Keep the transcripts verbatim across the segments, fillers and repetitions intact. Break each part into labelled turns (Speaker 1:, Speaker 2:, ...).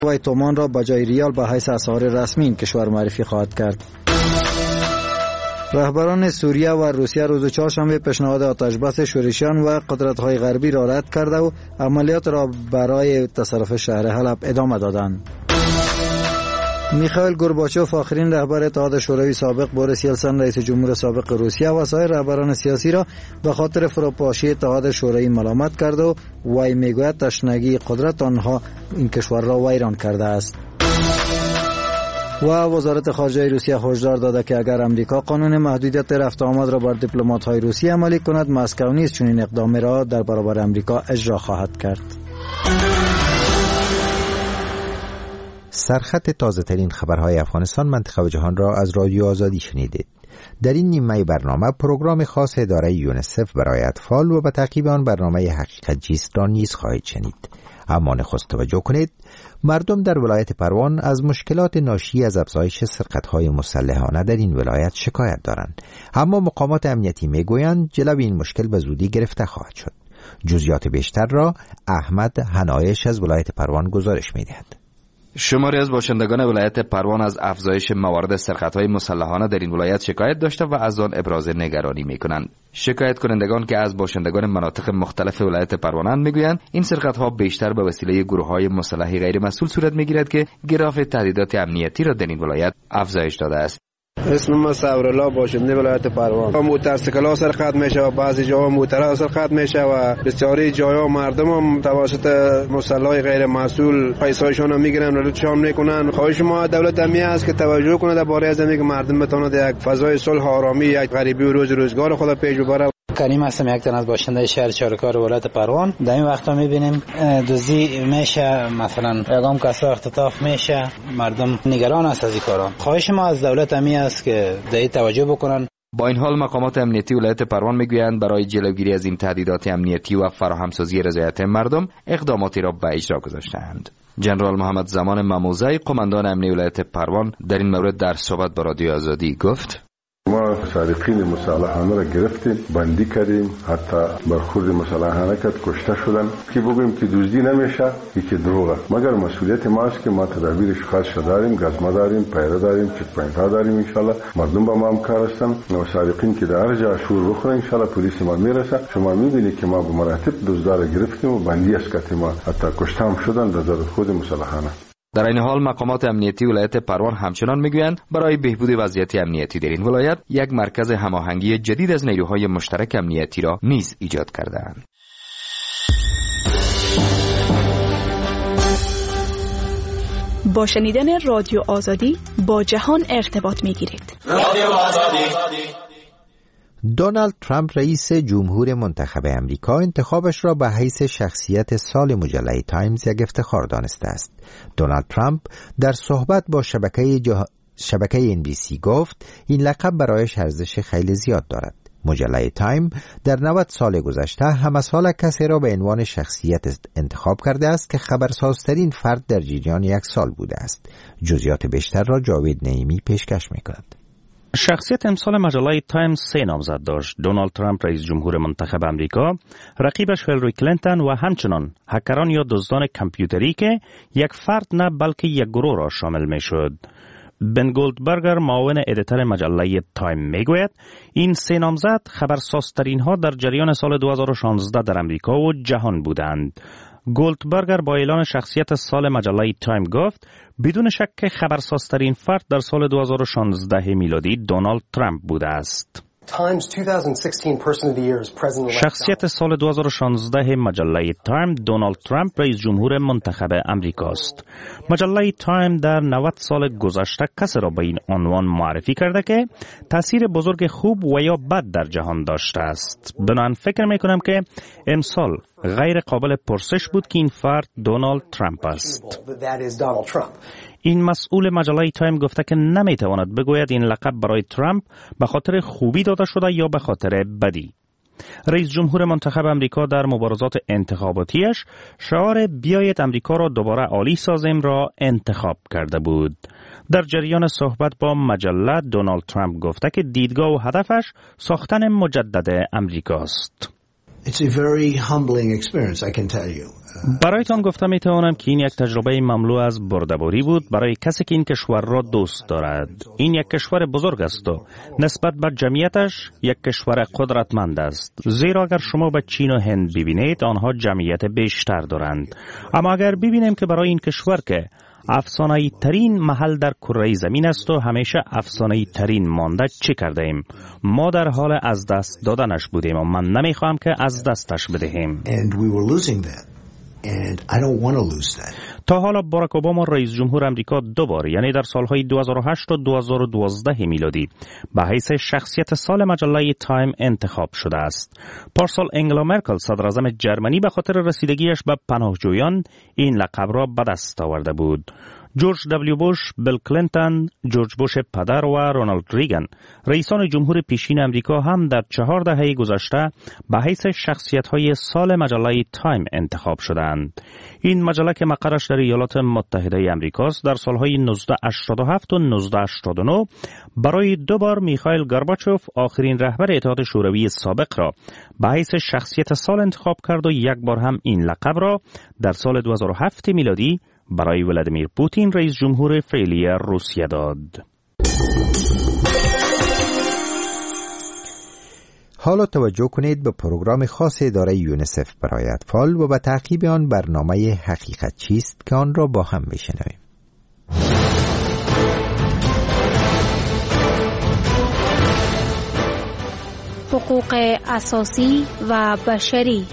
Speaker 1: وی تومان را به جای ریال به حیث اسعار رسمی این کشور معرفی خواهد کرد. رهبران سوریه و روسیه روز چهارشنبه پیشنهاد آتشبس شورشیان و قدرت‌های غربی را رد کرده و عملیات را برای تصرف شهر حلب ادامه دادند. میخائیل گورباچوف آخرین رهبر اتحاد شوروی سابق، بوریس یلتسن رئیس جمهور سابق روسیه و سایر رهبران سیاسی را به خاطر فروپاشی اتحاد شوروی ملامت کرد و وی میگوید تشنگی قدرت آنها این کشور را ویران کرده است. و وزارت خارجه روسیه هشدار داده که اگر امریکا قانون محدودیت رفت و آمد را بر دیپلمات‌های روسیه عملی کند، مسکو نیز چنین اقدامی را در برابر امریکا اجرا خواهد کرد.
Speaker 2: سرخط تازه ترین خبرهای افغانستان، منطقه و جهان را از رادیو آزادی شنیدید. در این نیمه برنامه پروگرام خاص اداره یونیسف برای اطفال و به تعقیب آن برنامه حقیقت جیست را نیز خواهید شنید. اما نخست توجه کنید، مردم در ولایت پروان از مشکلات ناشی از افزایش سرقت‌های مسلحانه در این ولایت شکایت دارند، اما مقامات امنیتی میگویند جلو این مشکل به زودی گرفته خواهد شد. جزئیات بیشتر را احمد حنایش از ولایت پروان گزارش می‌دهد.
Speaker 3: شماری از باشندگان ولایت پروان از افزایش موارد سرقت‌های مسلحانه در این ولایت شکایت داشته و از آن ابراز نگرانی می‌کنند. شکایت کنندگان که از باشندگان مناطق مختلف ولایت پروان میگویند این سرقت‌ها بیشتر به وسیله گروه‌های مسلح غیر مسئول صورت می‌گیرد که گراف تهدیدات امنیتی را در این ولایت افزایش داده است.
Speaker 4: اسم من صبرالله، باشنده ولایت پروان. موتورسیکل‌ها سرقت میشه و بعضی جاها موتورها سرقت میشه و بسیاری جاها مردم هم توسط مسلح غیر مسئول پیسه‌هایشان رو میگیرن و لوتشان میکنن. خواهش ما دولت امنیتی است که توجه کنه درباره از اینکه مردم بتوانند یک فضای صلح و آرامی، یک غریبی و روز روزگار خود پیش ببره.
Speaker 5: کریم هستم، یک تن از باشنده شهر چارکار ولایت پروان. در این وقتا میبینیم دزدی میشه، مثلا اقام کسا اختطاف میشه، مردم نگران است از این کارا. خواهش ما از دولت امنیتی است که در این توجه بکنن.
Speaker 3: با این حال مقامات امنیتی ولایت پروان میگویند برای جلوگیری از این تهدیدات امنیتی و فراهمسازی رضایت مردم اقداماتی را به اجرا گذاشتند. جنرال محمد زمان مموزه، قماندان امنیتی ولایت پروان، در این مورد در صحبت با رادیو آزادی گفت:
Speaker 6: ما سارقین مسلحانه را گرفتیم، بندی کردیم، حتی برخورد مسلحانه کرد، کشته شدن. که بگوییم که دزدی نمیشه، یکی دروغه. مگر مسئولیت ما است که ما تدابیرش خاص داریم، گزمه داریم، پیره داریم، چک پوینت ها داریم. ان شاء الله مردم با ما همکار هستن. و سارقین که در هر جا شور بخورن، ان شاء الله پلیس ما میرسه. شما میبینید که ما به مراتب دزدا گرفتیم و بندی از کتی ما، حتی کشته هم شدن در خود مسلحانه.
Speaker 3: در این حال مقامات امنیتی ولایت پروان همچنان میگویند برای بهبود وضعیت امنیتی در این ولایت یک مرکز هماهنگی جدید از نیروهای مشترک امنیتی را نیز ایجاد کرده‌اند.
Speaker 7: با شنیدن رادیو آزادی با جهان ارتباط میگیرید. رادیو آزادی.
Speaker 2: دونالد ترامپ رئیس جمهور منتخب امریکا انتخابش را به حیث شخصیت سال مجله تایمز یک افتخار دانسته است. دونالد ترامپ در صحبت با شبکه جه... شبکه ان بی سی گفت این لقب برایش ارزش خیلی زیاد دارد. مجله تایم در نود سال گذشته همه سال کسی را به عنوان شخصیت انتخاب کرده است که خبرسازترین فرد در جریان یک سال بوده است. جزئیات بیشتر را جاوید نعیمی پیشکش می‌کند.
Speaker 8: شخصیت امسال مجله تایمز سه نامزد داشت: دونالد ترامپ رئیس جمهور منتخب امریکا، رقیبش هیلاری کلینتون و همچنان هکران یا دزدان کامپیوتری که یک فرد نه بلکه یک گروه را شامل می شد. بن گولدبرگر، معاون ادیتور مجله تایم، میگوید این سه نامزد خبرسازترین ها در جریان سال دو هزار و شانزده در امریکا و جهان بودند. گولدبرگر با اعلان شخصیت سال مجله تایم گفت بدون شک خبرسازترین فرد در سال دو هزار و شانزده میلادی دونالد ترامپ بوده است. شخصیت سال دو هزار و شانزده مجله تایم دونالد ترامپ رئیس جمهور منتخب امریکا است. مجله تایم در نود سال گذشته کسی را به این عنوان معرفی کرده که تاثیر بزرگ خوب و یا بد در جهان داشته است. بنابراین فکر می کنم که امسال غیر قابل پرسش بود که این فرد دونالد ترامپ است. این مسئول مجله تایم گفته که نمیتواند بگوید این لقب برای ترامپ به خاطر خوبی داده شده یا به خاطر بدی. رئیس جمهور منتخب امریکا در مبارزات انتخاباتیش شعار بیایید امریکا را دوباره عالی سازیم را انتخاب کرده بود. در جریان صحبت با مجله دونالد ترامپ گفته که دیدگاه و هدفش ساختن مجدد امریکا است.
Speaker 9: It's a very humbling experience, I can tell you.
Speaker 8: برایتان گفتم می توانم که این یک تجربه مملو از بردباری بود برای کسی که این کشور را دوست دارد. این یک کشور بزرگ است و نسبت به جمعیتش یک کشور قدرتمند است. زیرا اگر شما به چین و هند ببینید آنها جمعیت بیشتر دارند. اما اگر ببینیم که برای این کشور که افسانه‌ای ترین محل در کره زمین است و همیشه افسانه‌ای ترین مانده چه کرده ایم؟ ما در حال از دست دادنش بودیم و من نمیخواهم که از دستش بدهیم.
Speaker 9: And we were losing that. And I don't want to lose that.
Speaker 8: تا حالا باراک اوباما رئیس جمهور امریکا دو بار یعنی در سالهای دو هزار و هشت و دو هزار و دوازده میلادی به حیث شخصیت سال مجله تایم انتخاب شده است. پارسال انگلا مرکل صدر اعظم جرمنی به خاطر رسیدگیش به پناهجویان این لقب را به دست آورده بود. جورج دبلیو بوش، بیل کلینتون، جورج بوش پدر و رونالد ریگن رئیسان جمهور پیشین امریکا هم در چهار دهه گذشته به حیث شخصیت‌های سال مجله تایم انتخاب شدند. این مجله که مقرش در ایالات متحده امریکاست در سالهای نوزده هشتاد و هفت و نوزده هشتاد و نه برای دو بار میخائیل گورباچوف آخرین رهبر اتحاد شوروی سابق را به حیث شخصیت سال انتخاب کرد و یک بار هم این لقب را در سال دو هزار و هفت میلادی برای ولادیمیر پوتین رئیس جمهور فعلی روسیه داد.
Speaker 2: حالا توجه کنید به پروگرام خاص اداره یونیسف برای اطفال و به تعقیب آن برنامه حقیقت چیست که آن را با هم بشنویم.
Speaker 10: حقوق اساسی و بشری.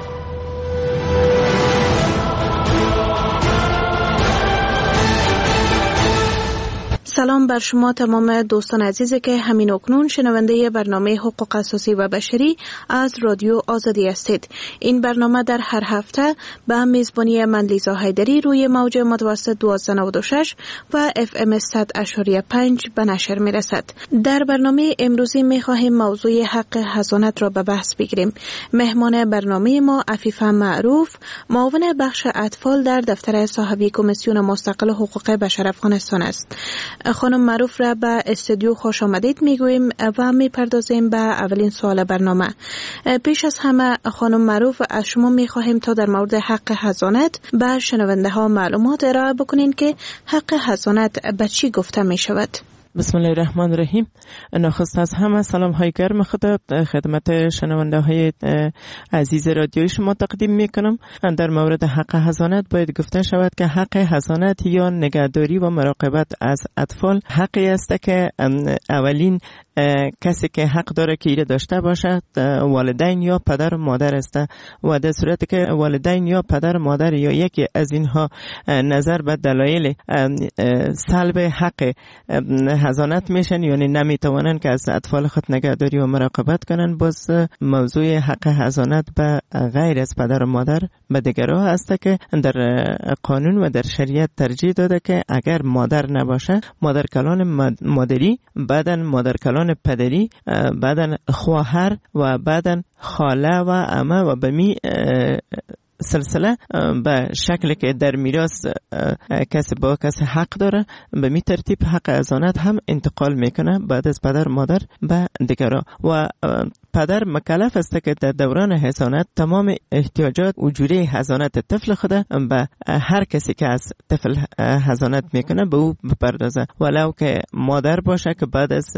Speaker 7: سلام بر شما تمام دوستان عزیزی که همین اکنون شنونده برنامه حقوق اساسی و بشری از رادیو آزادی هستید. این برنامه در هر هفته به میزبانی من لیزا حیدری روی موج متوسط دوازده نود و شش و اف ام صد و پنج به نشر می رسد. در برنامه امروزی می خواهیم موضوع حق حضانت را به بحث بگیریم. مهمان برنامه ما عفیفه معروف، معاون بخش اطفال در دفتر صاحبی کمیسیون مستقل حقوق بشر افغانستان است. خانم معروف را به استودیو خوش آمدید میگوییم و میپردازیم به اولین سوال برنامه. پیش از همه خانم معروف از شما میخواهیم تا در مورد حق حضانت به شنونده ها معلومات ارائه بکنین که حق حضانت به چی گفته می شود.
Speaker 11: بسم الله الرحمن الرحیم. نخست از همه سلام های گرم خدا خدمت شنونده های عزیز رادیوی شما تقدیم می کنم. در مورد حق حضانت باید گفته شود که حق حضانت یا نگهداری و مراقبت از اطفال حقی است که اولین کسی که حق داره که ایره داشته باشد والدین یا پدر و مادر است و در صورتی که والدین یا پدر و مادر یا یکی از اینها نظر به دلایل سلب حق حضانت میشن یعنی نمیتوانن که از اطفال خود نگهداری و مراقبت کنن، باز موضوع حق حضانت به غیر از پدر و مادر به دیگرها است که در قانون و در شریعت ترجیح داده که اگر مادر نباشه مادر کلان مادری، بعدن مادر کلان پدری، بعدن خواهر و بعدن خاله و عمه و به می سلسله به شکلی که در میراث کسی با کسی حق داره به می ترتیب حق حضانت هم انتقال میکنه بعد از پدر مادر به دیگرها و پدر مکلف است که در دوران حضانت تمام احتیاجات و جوره حضانت طفل خود به هر کسی که از طفل حضانت میکنه به او بپردازه، ولو که مادر باشه که بعد از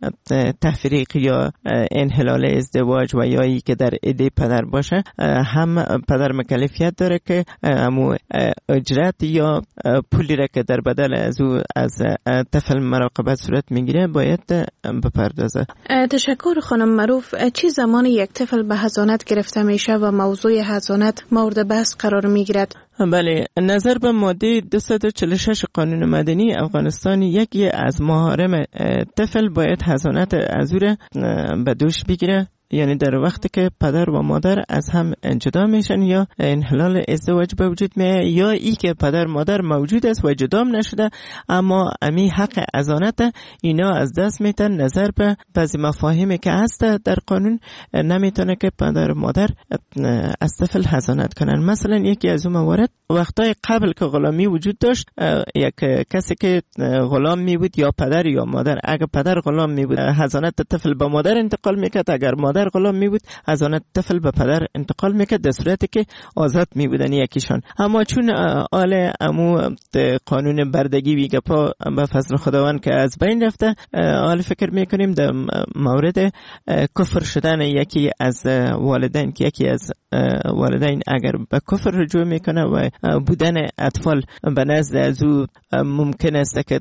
Speaker 11: تفریق یا انحلال ازدواج و یا ای که در عده پدر باشه هم پدر مکلفیت داره که امو اجرت یا پولی را که در بدل از او از طفل مراقبت صورت میگیره باید بپردازه.
Speaker 7: تشکر خانم معروف. چه زمانی یک طفل به حضانت گرفته میشه و موضوع حضانت مورد بحث قرار میگیرد؟
Speaker 11: بله، نظر به ماده دویست و چهل و شش قانون مدنی افغانستان یکی از محارم طفل باید حضانت از او به دوش بگیره، یعنی در وقتی که پدر و مادر از هم جدا میشن یا انحلال ازدواج به وجود میاد یا ای که پدر مادر موجود است و جدام نشده اما امی حق حضانت اینا از دست میتن. نظر به بعضی مفاهیمی که هست در قانون نمیتونه که پدر و مادر از طفل حضانت کنن. مثلا یکی از اون موارد وقتای قبل که غلامی وجود داشت یک کسی که غلام می بود یا پدر یا مادر، اگر پدر غلام می بود حضانت طفل به مادر انتقال میکرد، اگر مادر مادر غلام می بود، حضانت طفل به پدر انتقال میکرد در صورتی که آزاد می بودن یکیشان. اما چون آل امو قانون بردگی ویگه پا به فضل خداوند که از بین رفته، حال فکر میکنیم در مورد کفر شدن یکی از والدین که یکی از والدین اگر به کفر رجوع میکنه و بودن اطفال به نزد از او ممکن است که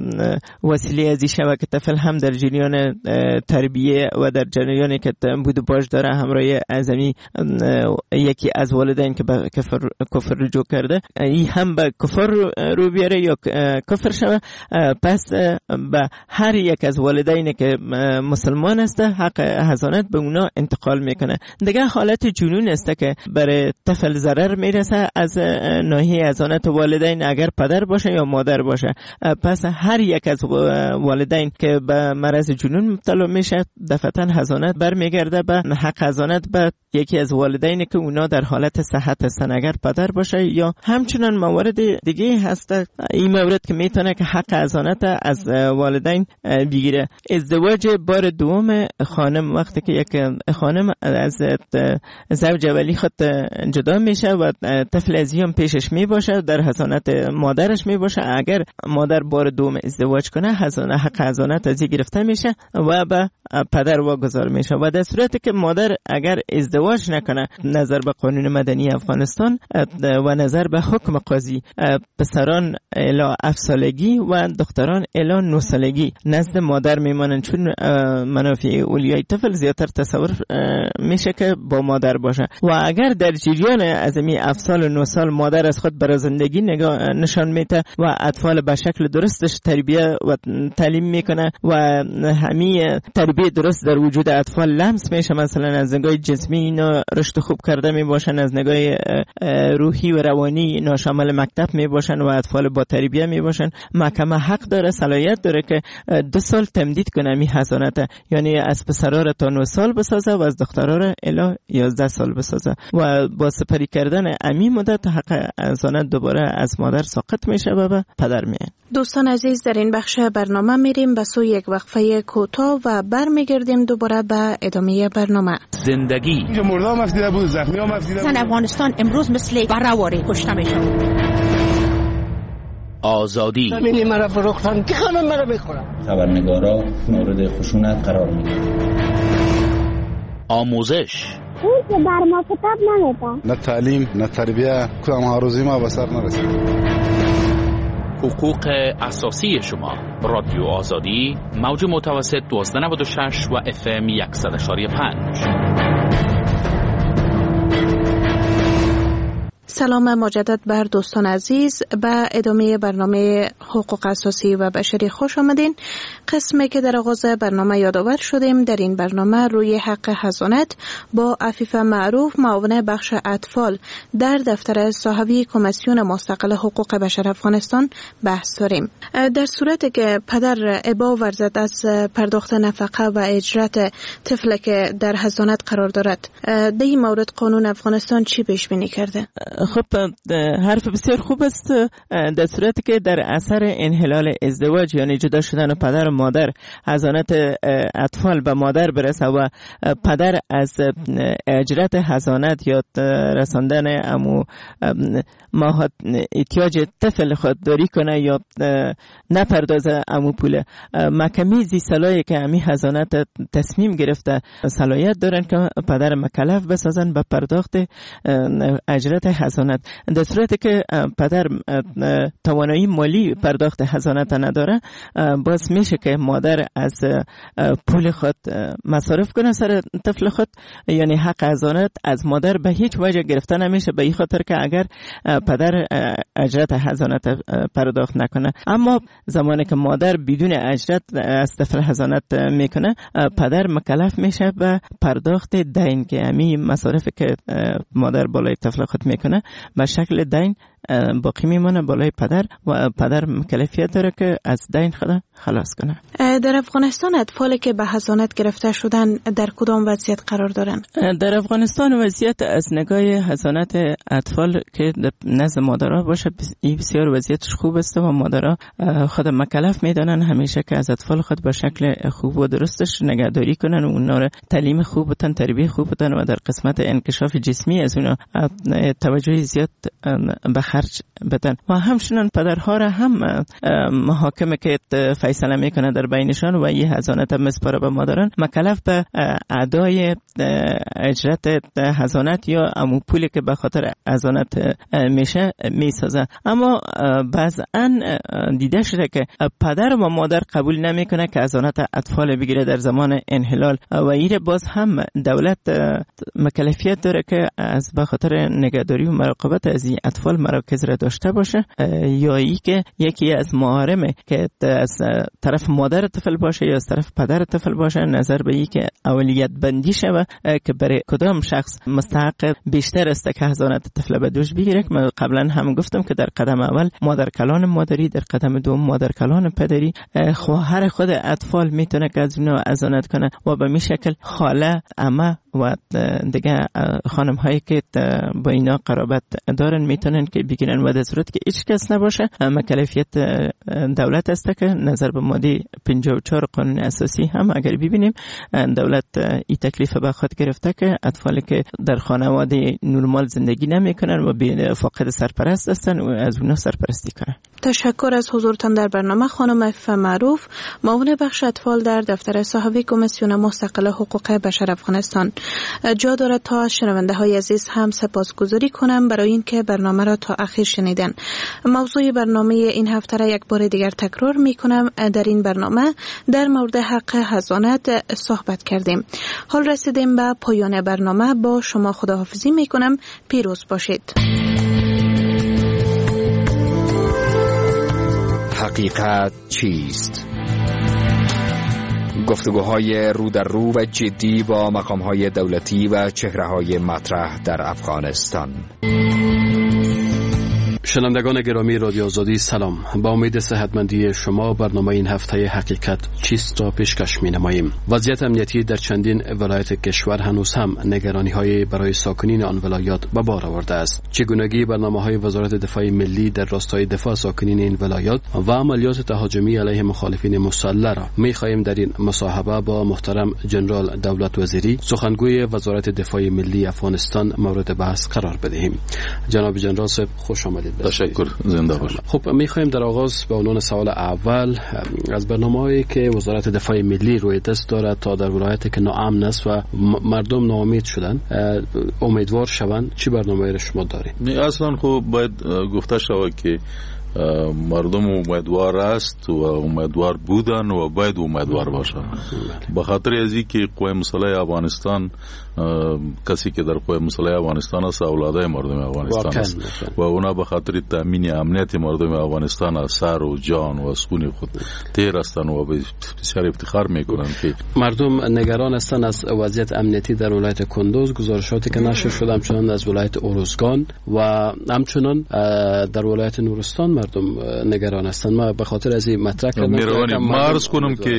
Speaker 11: وسیله ازی شود که طفل هم در جریان تربیه و در جریانی که بود و باش داره همراه اعظمی یکی از والدین که به کفر, کفر رجوع کرده این هم به کفر رو بیاره یا کفر شود، پس به هر یک از والدین که مسلمان است حق حضانت به اونا انتقال میکنه. دیگه حالت جنون است که برای طفل ضرر میرسه از ناحیه حضانت والدین اگر پدر باشه یا مادر باشه، پس هر یک از والدین که به مرض جنون مبتلا میشه دفعتا حضانت برمیگرده به حق حضانت به یکی از والدین که اونا در حالت صحت هستن، اگر پدر باشه یا همچنان موارد دیگه هست. این مورد که میتونه که حق حضانت از والدین بگیره. ازدواج بار دوم خانم، وقتی که یک خانم از زوج اولی خود جدا میشه و طفل ازیم پیشش میباشه در حضانت مادرش میباشه، اگر مادر بار دوم ازدواج کنه حضانت حق حضانت از گرفته میشه و به پدر واگذار میشه. و در صورتی که مادر اگر ازدواج نکنه نظر به قانون مدنی افغانستان و نظر به حکم قاضی، پسران الی هفت سالگی و دختران الی نه سالگی نزد مادر میمانند، چون منافع اولیای طفل زیادتر تصور میشه که با مادر باشه. و اگر در جریان از می هفت سال و نه سال مادر از خود برای زندگی نگاه نشان میده و اطفال به شکل درستش تربیه و تعلیم میکنه و همین تربیه درست در وجود اطفال لمس میشه، مثلا از نگاه جسمی اینا رشد خوب کرده میباشن، از نگاه روحی و روانی اینا شامل مکتب میباشن و اطفال با تربیه میباشن، محکمه حق داره صلاحیت داره که دو سال تمدید کنه می حضانت، یعنی از پسرا را تا نه سال بسازه و از دخترا را الی یازده سال بسازه و با سپری کردن امی مدت حق حضانت دوباره از مادر ساقط میشه و به پدر میه.
Speaker 7: دوستان عزیز، در این بخش برنامه میریم به سوی یک وقفه کوتاه و برمیگردیم دوباره به ادامه برنامه.
Speaker 12: زندگی
Speaker 13: مردم مفدیده بود، زخمی ها مفدیده بود.
Speaker 12: افغانستان امروز مثل برآوری کشته میشه. آزادی
Speaker 14: زمینی مرا فروختن که همه مرا میخورن.
Speaker 15: خبرنگارا مورد خشونت قرار میگیرن.
Speaker 12: آموزش
Speaker 16: اون که بر ما کتاب نمیده،
Speaker 13: نه تعلیم نه تربیه، کدام آرزوی ما به سر نرسید.
Speaker 12: حقوق اساسی شما. رادیو آزادی، موج متوسط دوازده نود و شش و اف ام صد و پنج.
Speaker 7: سلام مجدد بر دوستان عزیز، به ادامه برنامه حقوق اساسی و بشری خوش آمدین. قسمی که در آغاز برنامه یادآور شدیم، در این برنامه روی حق حضانت با عفیفه معروف، معاون بخش اطفال در دفتر صاحبی کمیسیون مستقل حقوق بشر افغانستان بحث داریم. در صورتی که پدر ابا ورزد از پرداخت نفقه و اجرت طفل که در حضانت قرار دارد، در این مورد قانون افغانستان چی پیش بینی کرده؟
Speaker 11: خب حرف بسیار خوب است. در صورتی که در اثر انحلال ازدواج یعنی جدا شدن پدر و مادر حضانت اطفال به مادر برسه و پدر از اجرت حضانت یا رساندن امو ماهات احتیاج طفل خود داری کنه یا نپردازه امو پول، محکمه زی صلاحی که امی حضانت تصمیم گرفته صلاحیت دارن که پدر مکلف بسازن به پرداخت اجرت حضانت. در صورتی که پدر توانایی مالی پرداخت حضانت نداره، باز میشه که مادر از پول خود مصارف کنه سر طفل خود، یعنی حق حضانت از مادر به هیچ وجه گرفته نمیشه، به این خاطر که اگر پدر اجرت حضانت پرداخت نکنه. اما زمانی که مادر بدون اجرت از طفل حضانت میکنه، پدر مکلف میشه به پرداخت دین که همین مصارف که مادر بالای طفل خود میکنه به شکل دین باقی میمونه بالای پدر و پدر مکلفیت داره که از دین خود خلاص کنه.
Speaker 7: در افغانستان اطفالی که به حضانت گرفته شدن در کدام وضعیت قرار دارن؟
Speaker 11: در افغانستان وضعیت از نگاه حضانت اطفال که نزد مادرها باشه این بسیار وضعیتش خوب است و مادرها خود مکلف میدانن همیشه که از اطفال خود به شکل خوب و درستش نگهداری کنن و اونا رو تعلیم خوب بتن، تربیت خوب بتن و در قسمت انکشاف جسمی از اونا توجه زیاد به خرج بدن و همچنین پدرها را هم محاکمه که فیصله میکنه در بینشان و این حضانت مسپاره به مادران مکلف به ادای اجرت حضانت یا امو پولی که به خاطر حضانت میشه میسازه. اما بعضا دیده شده که پدر و مادر قبول نمیکنه که حضانت اطفال بگیره در زمان انحلال و این باز هم دولت مکلفیت داره که از به خاطر نگهداری و مراقبت از این اطفال مراکز را داشته باشه یا ای که یکی از محارمه که از طرف مادر طفل باشه یا از طرف پدر طفل باشه نظر به ای که اولیت بندی شوه که برای کدام شخص مستحق بیشتر است که حضانت طفل به دوش بگیره. من قبلا هم گفتم که در قدم اول مادر کلان مادری، در قدم دوم مادر کلان پدری، خواهر خود اطفال میتونه که از اونها حضانت کنه و به می شکل خاله، عمه و دیگه خانم هایی که با اینا قرابت دارن میتونن که بگیرن و در صورت که هیچ کس نباشه مکلفیت دولت است که نظر به ماده پنجاه و چهار قانون اساسی هم اگر ببینیم دولت این تکلیف به خود گرفته که اطفالی که در خانواده نرمال زندگی نمیکنن و فاقد سرپرست هستن و از اونها سرپرستی کنن.
Speaker 7: تشکر از حضورتان در برنامه خانم عفیفه معروف، معاون بخش اطفال در دفتر صاحب کمیسیون مستقل حقوق بشر افغانستان. جا دارد تا شنونده های عزیز هم سپاسگزاری کنم برای اینکه برنامه را تا آخر شنیدن. موضوع برنامه این هفته را یک بار دیگر تکرار می کنم. در این برنامه در مورد حق حضانت صحبت کردیم. حال رسیدیم به پایان برنامه. با شما خداحافظی می کنم. پیروز باشید.
Speaker 3: حقیقت چیست؟ گفتگوهای رو در رو و جدی با مقامهای دولتی و چهره‌های مطرح در افغانستان.
Speaker 17: شنوندگان گرامی رادیو آزادی سلام. با امید صحتمندی شما برنامه این هفته حقیقت چیست را پیشکش می‌نماییم. وضعیت امنیتی در چندین ولایت کشور هنوز هم نگرانی‌های برای ساکنین آن ولایات به بار آورده است. چگونگی برنامه‌های وزارت دفاع ملی در راستای دفاع ساکنین این ولایات و عملیات تهاجمی علیه مخالفین مسلح را می‌خواهیم در این مصاحبه با محترم جنرال دولت وزیری سخنگوی وزارت دفاع ملی افغانستان مورد بحث قرار بدهیم. جناب جنرال صاحب خوش آمدید.
Speaker 18: تشکر، زنده باشید.
Speaker 17: خب می‌خوایم در آغاز به عنوان سوال اول از برنامه‌ای که وزارت دفاع ملی روی دست دارد تا در ولایتی که ناامن است و مردم ناامید شدن امیدوار شوند چی برنامه‌ای را شما دارید؟
Speaker 18: اصلا خب باید گفته شود که مردم امیدوار است و امیدوار بودن و باید امیدوار باشند. به خاطر از اینکه قوای مسلح افغانستان کسی که در قوای مسلح افغانستان است اولادای مردم افغانستان است و اونا به خاطر تامین امنیت مردم افغانستان از سر و جان و سکون خود تیر هستند و بسیار افتخار میکنند که
Speaker 17: مردم نگران هستند از وضعیت امنیتی در ولایت کندوز. گزارشاتی که نشر شده همچنان از ولایت اروزگان و همچنان در ولایت نورستان مردم نگران هستند. ما به خاطر از این مطرح کردم
Speaker 18: میروانی مرز کنم که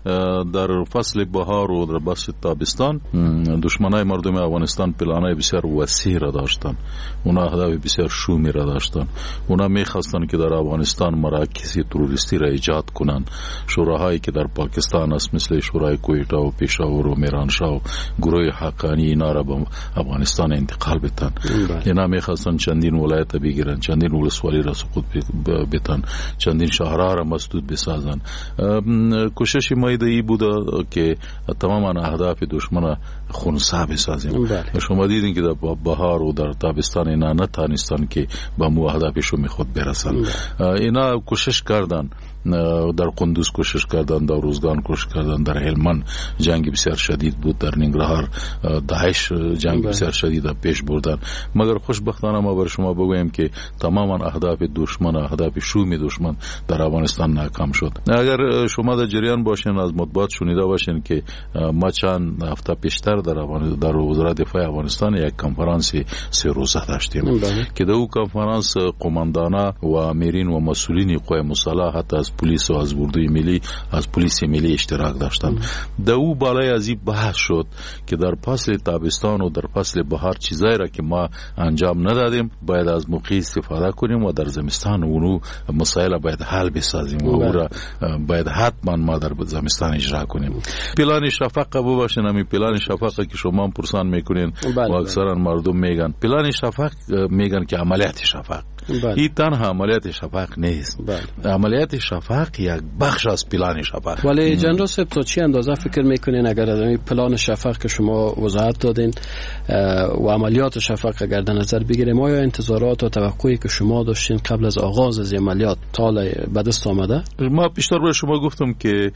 Speaker 18: در فصل بهار و در فصل تابستان دشمنای مردم افغانستان پلانای بسیار وسیع را داشتند. اونا هدف بسیار شومی را داشتند. اونا میخواستند که در افغانستان مراکز تروریستی را ایجاد کنند. شوراهایی که در پاکستان است مثل شورای کویتا و پشاور و میرانشاه و گروه حقانی اینا را به افغانستان انتقال بدن. اینا میخواستند چندین ولایت بگیرن، چندین ولسوالی را سقوط بدن، چندین شهرها را مسدود بسازن. کوشش ما ای بوده که تمام اهداف دشمن خونسا بسازیم. شما دیدین که در بهار و در تابستان اینا نتانستن که به مو اهدافشون خود برسن. اینا کوشش کردن، در قندوز کوشش کردن، در روزگان کوشش کردن، در هلمند جنگ بسیار شدید بود، در ننگرهار داعش جنگ بسیار شدید پیش بردن. مگر خوشبختانه ما بر شما بگویم که تمام اهداف دشمن هدف شومی دشمن در افغانستان ناکام شد. اگر شما در جریان باشین از مطبوعات شنیده باشین که ما چند هفته پیشتر در در وزارت دفاع افغانستان یک کنفرانس سه روزه داشتیم که در اون کنفرانس قماندانا و امیرین و مسئولین قوای مسلح حتی از پلیس و از اردوی ملی از پلیس ملی اشتراک داشتند. در او بالای از این بحث شد که در فصل تابستان و در فصل بهار چیزایی را که ما انجام ندادیم باید از موقع استفاده کنیم و در زمستان اونو مسائل باید حل بسازیم و او را باید حتما ما در زمستان اجرا کنیم. پلان شفق قبول باشین. همین پلان شفق که شما پرسان میکنین و اکثرا مردم میگن پلان شفق میگن که عملیات شفق. این تنها عملیات شفق نیست. بله. عملیات شفق یک بخش از پلان شفق.
Speaker 17: ولی جنرال صاحب تا چی اندازه فکر میکنین اگر از این پلان شفق که شما وضاحت دادین و عملیات شفق اگر در نظر بگیریم آیا انتظارات و توقعی که شما داشتین قبل از آغاز از عملیات تا به دست آمده؟
Speaker 18: ما پیشتر به شما گفتم که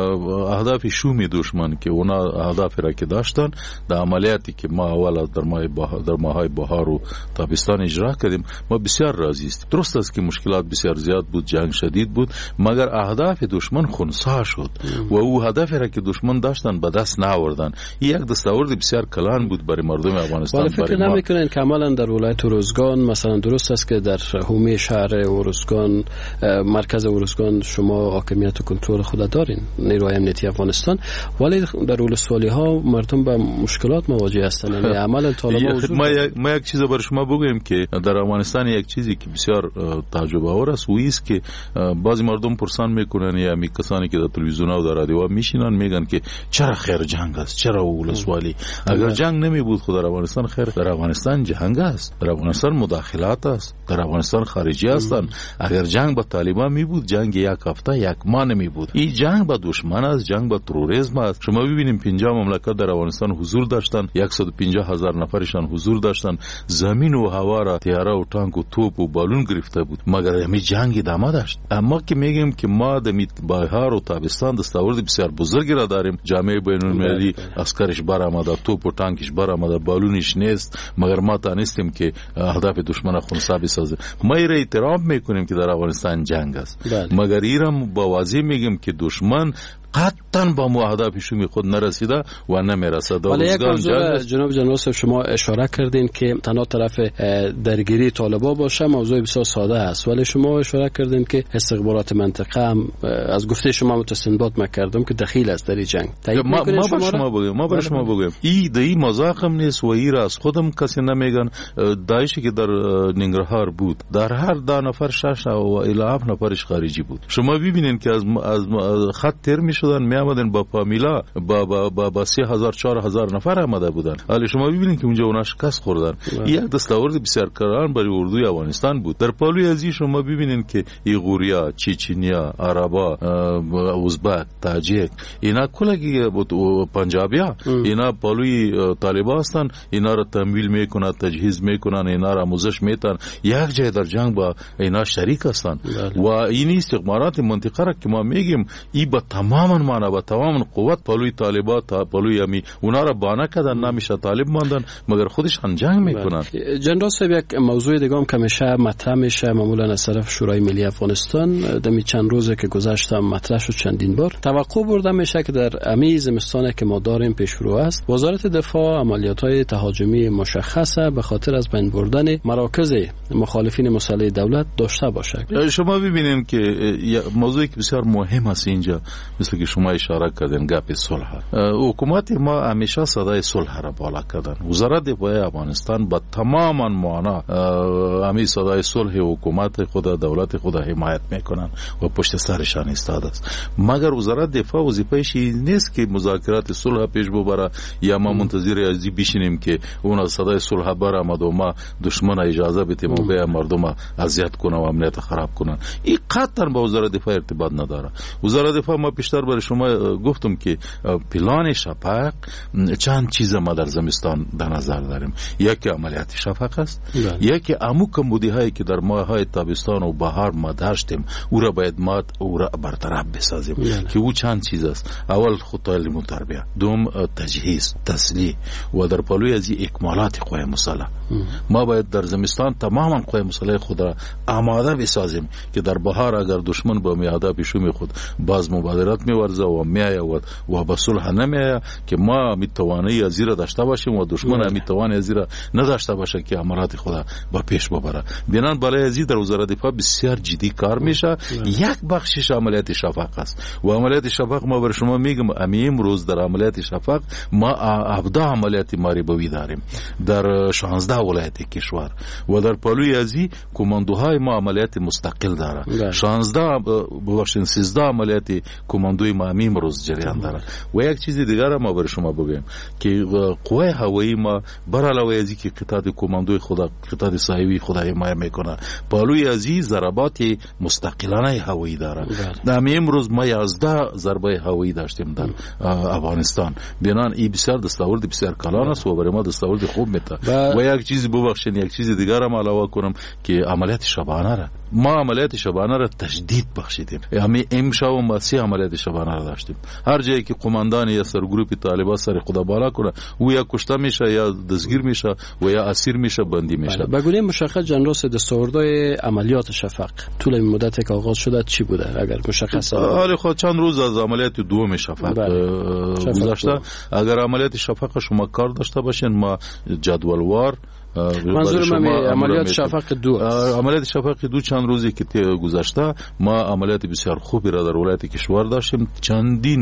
Speaker 18: اهداف شومی دشمن که اونا اهدافی را که داشتن در عملیاتی که ما اول در ماه بهار در ماهای بهار و تابستان اجرا کردیم ما بسیار راضی است. درست است که مشکلات بسیار زیاد بود، جنگ شدید بود، مگر اهداف دشمن خنثی شد و او هدفی را که دشمن داشتن به دست نآوردن. یک دستاورد بسیار کلان بود برای مردم افغانستان.
Speaker 17: ولی فکر نمیکنین که عملا در ولایت اورزگان مثلا درست است که در حومه شهر اورزگان مرکز اورزگان شما حاکمیت و کنترل خود دارین نیروهای امنیتی افغانستان، ولی در ولسوالی ها مردم با مشکلات مواجه هستند. یعنی عملا طالبان
Speaker 18: ما ما یک چیز برای شما بگویم که در افغانستان یک چیزی که بسیار تعجب آور است و است که بعضی مردم پرسان میکنن یا می کسانی که در تلویزیون و در رادیو میشینن میگن که چرا خیر جنگ است، چرا ولسوالی؟ اگر جنگ نمی بود خود در افغانستان خیر. در افغانستان جنگ است، در افغانستان مداخلات است، در افغانستان خارجی هستند. اگر جنگ با طالبان می بود جنگ یک هفته یک ماه نمی بود. این جنگ با دشمن است، جنگ با تروریسم است. شما ببینیم پنجاه مملکت در افغانستان حضور داشتند، صد و پنجاه هزار نفرشان حضور داشتند، زمین و هوا را تیاره و تانک و توپ و بالون گرفته بود، مگر همین جنگ ادامه داشت. اما که میگیم که ما در بهار و تابستان دستاورد بسیار بزرگی را داریم، جامعه بین‌المللی عسکرش برآمده، توپ و تانکش برآمده، بالونش نیست، مگر ما تانستیم که اهداف دشمن خنثی بسازه. ما را احترام میکنیم که در افغانستان جنگ است، مگر ایران با واضح میگیم که دشمن قطعاً با اهداف شومی خود نرسیده و نمیرسد.
Speaker 17: ولی یک موضوع جناب جنرال شما اشاره کردین که تنها طرف درگیری طالبان باشه موضوع بسیار ساده است، ولی شما اشاره کردین که استخبارات منطقه هم از گفته شما متستنباط میکردم که دخیل است در این جنگ.
Speaker 18: ما ما با شما بگیم ما با شما بگیم این دی مذاق هم نیست و این را از خودم کسی نمیگن. داعشی که در ننگرهار بود در هر ده نفر شش و الی هفت نفرش خارجی بود. شما ببینین که از از خط تر شدن می آمدن با فامیلا با با با, با سه هزار چهار هزار نفر آمده بودن. ولی شما ببینید که اونجا اونا شکست خوردن. یک دستاورد بسیار کلان برای اردوی افغانستان بود. در پالوی ازی شما ببینید که ایغوریا، چچنیا، عربا، ازبک، تاجیک اینا کلگی پنجابیا اینا پالوی طالبان هستن. اینا را تمویل میکنن، تجهیز میکنن، اینا را آموزش میدن، یک جای در جنگ با اینا شریک هستن. و این استخبارات منطقه را که ما میگیم ای با تمام معنا با تمام قوت پلوی طالبان تا پلوی امی اونا را بانه کردن، نمیشه طالب ماندن مگر خودشان جنگ میکنن.
Speaker 17: جنرال صاحب یک موضوع دیگه هم که میشه مطرح میشه معمولا از طرف شورای ملی افغانستان دمی چند روزه که گذشته مطرح شد چندین بار توقع برده میشه که در امی زمستانی که ما داریم پیش رو است وزارت دفاع عملیات‌های تهاجمی مشخصه به خاطر از بین بردن مراکز مخالفین مسلح دولت داشته باشه.
Speaker 18: شما ببینید که موضوعی که بسیار مهم است اینجا مثل که شما اشاره کردین گپ صلح. حکومت ما همیشه صدای صلح را بالا کردن. وزارت دفاع افغانستان با تمام معنا همین صدای صلح حکومت خود دولت خود حمایت میکنن و پشت سرشان ایستاده است. مگر وزارت دفاع وظیفه‌اش نیست که مذاکرات صلح پیش ببره یا ما منتظر ازی بشینیم که اون صدای صلح برآمد و ما دشمن اجازه بدیم و به مردم اذیت کنه و امنیت خراب کنن. این قطعا با وزارت دفاع ارتباط نداره. وزارت دفاع ما بیشتر برای شما گفتم که پلان شفق چند چیز ما در زمستان در نظر داریم. یکی عملیات شفق است، یکی امو کمبودی هایی که در ماه های تابستان و بهار ما داشتیم او را باید ما او را برطرف بسازیم که او چند چیز است. اول خود تعلیم و تربیت، دوم تجهیز تسلیح و در پلوی از اکمالات قوای مسلح. ما باید در زمستان تماما قوای مسلح خود را آماده بسازیم که در بهار اگر دشمن با میاده پیشومی خود باز مبادرت میورزه و میآید و به صلح نمیآید که ما میتوانی از زیرا داشته باشیم و دشمن میتوانی از زیرا نداشته باشه که عملیات خود با پیش ببره. بنان بالای ازی در وزارت دفاع بسیار جدی کار میشه. یک بخشش عملیات شفق است و عملیات شفق ما بر شما میگم امی امروز در عملیات شفق ما هفده عملیات ماریبوی داریم در شانزده ولایت کشور و در پلوی ازی کماندوهای ما عملیات مستقل داره. شانزده ببخشید سیزده عملیات کماندوی ما امی امروز جریان داره. و یک چیز دیگر ما بر شما بگم که قوای هوایی ما بر علاوه ازی که قطعات کماندوی خدا قطعات صاحبی خدا حمایت میکنه پلوی ازی ضربات مستقلانه هوایی داره. امی امروز ما یازده ضربه هوایی داشتیم در افغانستان. بنان این بسیار دستاورد بسیار کلان است و برای ما دستاورد خوب میته. و یک چیزی ببخشید یک چیز دیگر هم علاوه کنم که عملیات شبانه را ما عملیات شبانه را تشدید بخشیدیم. همین امشب ما سه عملیات شبانه را داشتیم. هر جایی که قماندان یا سرگروپ طالبان سر خدا بالا کنه او یا کشته میشه یا دستگیر میشه و یا اسیر میشه بندی میشه.
Speaker 17: بگویم مشخص جنراس دستاوردهای عملیات شفق طول این مدت که آغاز شده چی بوده اگر مشخص؟
Speaker 18: حالی خود چند روز از عملیات دوم شفق گذشته. اگر عملیات شفق شما کار داشته باشین ما جدولوار
Speaker 17: منظور من عملیات شفق دو
Speaker 18: عملیات شفق دو چند روزی که گذشته ما عملیات بسیار خوبی را در ولایت کشور داشتیم. چندین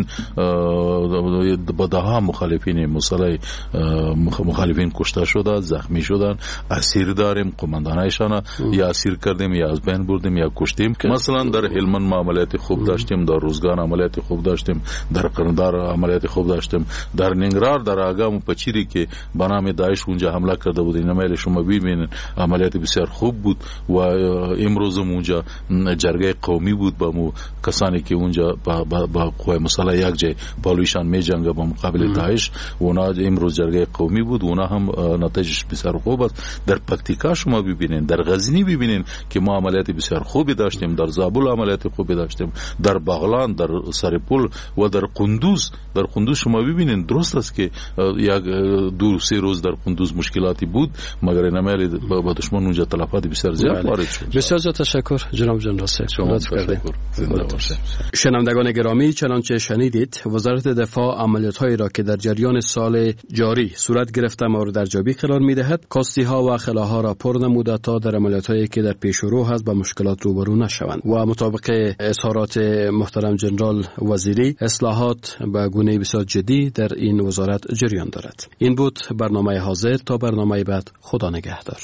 Speaker 18: با ده ها مخالفین مسلح مخالفین کشته شده، زخمی شدن، اسیر داریم، قماندانایشان یا اسیر کردیم یا از بین بردیم یا کشتیم. مثلا در هلمند ما عملیات خوب داشتیم، در روزگان عملیات خوب داشتیم، در قرندار عملیات خوب داشتیم، در ننگرهار در آگام و پچیری که به نام داعش اونجا حمله کرده بود نمایل شما ببینید عملیات بسیار خوب بود. و امروز اونجا جرگه قومی بود با مو کسانی که اونجا با, با, با قوای مسلح یک جای پالویشان می جنگه با مقابل داعش و اونا امروز جرگه قومی بود و اونا هم نتیجهش بسیار خوب است. در پکتیکا شما ببینید، در غزنی ببینید که ما عملیات بسیار خوبی داشتیم، در زابل عملیات خوبی داشتیم، در بغلان، در سرپل و در قندوز. در قندوز شما ببینید درست است که یک دو سه روز در قندوز مشکلاتی بود مگر نمیل با دشمن اونجا تلفات بسیار زیاد وارد شد.
Speaker 17: بسیار زیاد تشکر جناب جنرال شما تشکر. زنده باشید. شنوندگان گرامی، چنانچه شنیدید وزارت دفاع عملیات‌هایی را که در جریان سال جاری صورت گرفته مورد ارزیابی قرار می‌دهد. کاستی‌ها و خلاها را پر نموده تا در عملیات‌هایی که در پیش رو هست با مشکلات روبرو نشوند و مطابق اظهارات محترم جنرال وزیری اصلاحات به گونه بسیار جدی در این وزارت جریان دارد. این بود برنامه حاضر. تا برنامه بعد خدا نگهدار.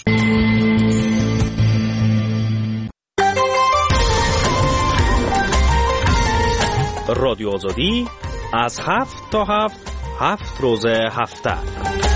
Speaker 8: رادیو آزادی از هفت تا هفت هفت روز هفته